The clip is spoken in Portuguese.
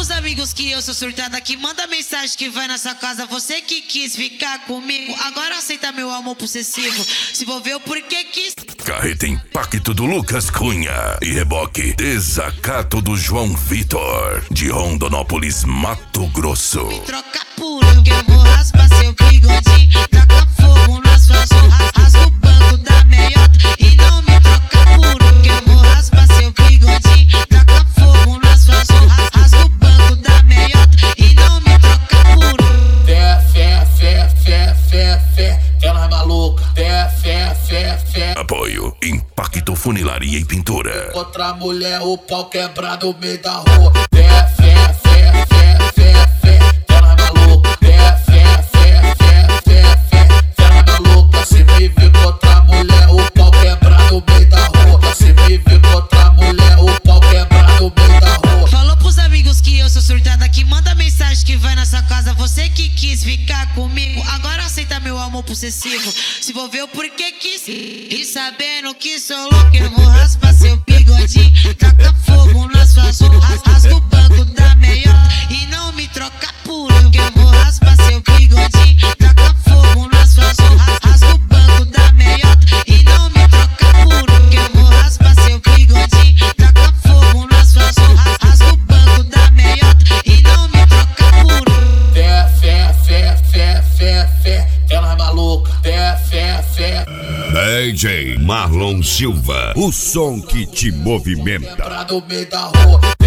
pros amigos que eu sou surtada, que manda mensagem que vai na sua casa. Você que quis ficar comigo, agora aceita meu amor possessivo. Se envolveu porque quis. Carreta Impacto do Lucas Cunha e reboque Desacato do João Vitor, de Rondonópolis, Mato Grosso. Me troca puro, que eu vou raspar seu bigodinho. Taca fogo nas suas roupas, rasga o banco da meiota. E não me troca puro, que eu vou raspar seu bigodinho. Taca fogo nas suas roupas, rasga o banco da meiota. E não me troca puro. Fé, ela é maluca. Fé. Apoio Impacto Funilaria e Pintura. Outra mulher, o pau quebrado no meio da rua. Fé, ela é maluca. Fé, ela é maluca. Se me vir com outra mulher, o pau quebrado no meio da rua. Se me vir com outra mulher, o pau quebrado no meio da rua. Falou pros amigos que eu sou surtada, que manda mensagem que vai na sua casa. Você que quis ficar comigo, agora aceita meu amor possessivo. Se envolveu porque quis. E sabendo que sou louco, eu vou raspar seu bigodinho. Taca fogo nas suas roupas, rasga o banco da meiota. E não me troca puro, que eu vou raspar seu bigodinho. Taca fogo nas suas roupas, rasga o banco da meiota. E não me troca puro, que eu vou raspar seu bigodinho. Taca fogo nas suas roupas, rasga o banco da meiota. E não me troca puro. Fé, ela é maluca. Fé. DJ Marlon Silva, o som que te movimenta. Quebrado no meio da rua.